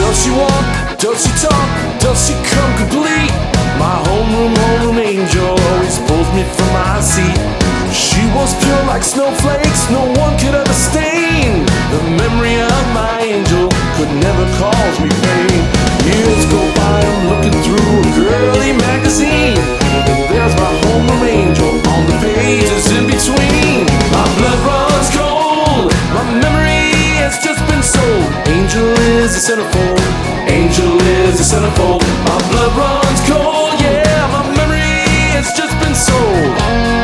Does she walk? Does she talk? Does she come complete? My homeroom angel always pulls me from my seat. She was pure like snowflakes, no one could ever stain. The memory of my angel could never cause me pain. Years go by, I'm looking through a girly magazine, and there's my homeroom angel on the pages in between. My blood runs cold, my memory has just been sold. Angel is a centerfold, angel is a centerfold. My blood runs cold, yeah, my memory has just been sold.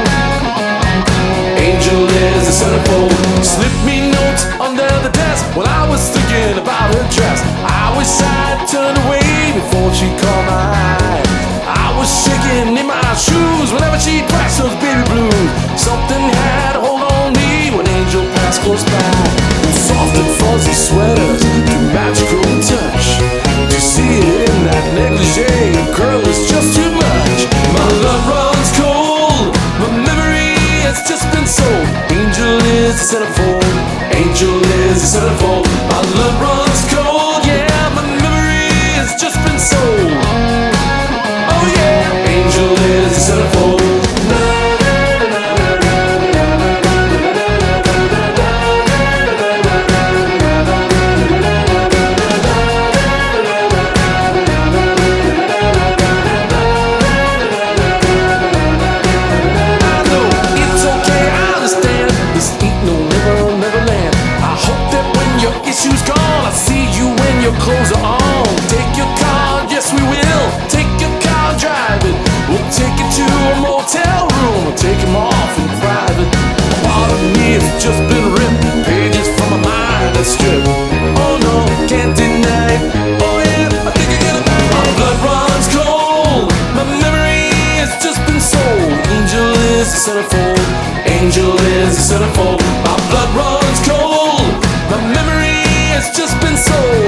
Angel is a centerfold. Slip me notes under the desk when I was thinking about her dress. I wish I'd turned away before she caught my eye. I was shaking in my shoes whenever she pressed those baby blues. Something had a hold on me when Angel passed close by. Soft and fuzzy sweaters, too magical to touch. To see it in that negligee, girl, is just too much. My love runs cold, my memory has just been sold. Angel is a centerfold, angel is a centerfold. My love runs cold, yeah, my memory has just been sold. Oh yeah, angel is a centerfold. Issues gone, I see you when your clothes are on. Take your car, yes we will. Take your car, drive it. We'll take it to a motel room. We'll take him off in private. Part of me has just been ripped. Pages from my mind are stripped. Oh no, can't deny it. Oh yeah, I think I got it back. My blood runs cold, my memory has just been sold. Angel is a centerfold, angel is a centerfold. My blood runs cold, my memory has just been sold.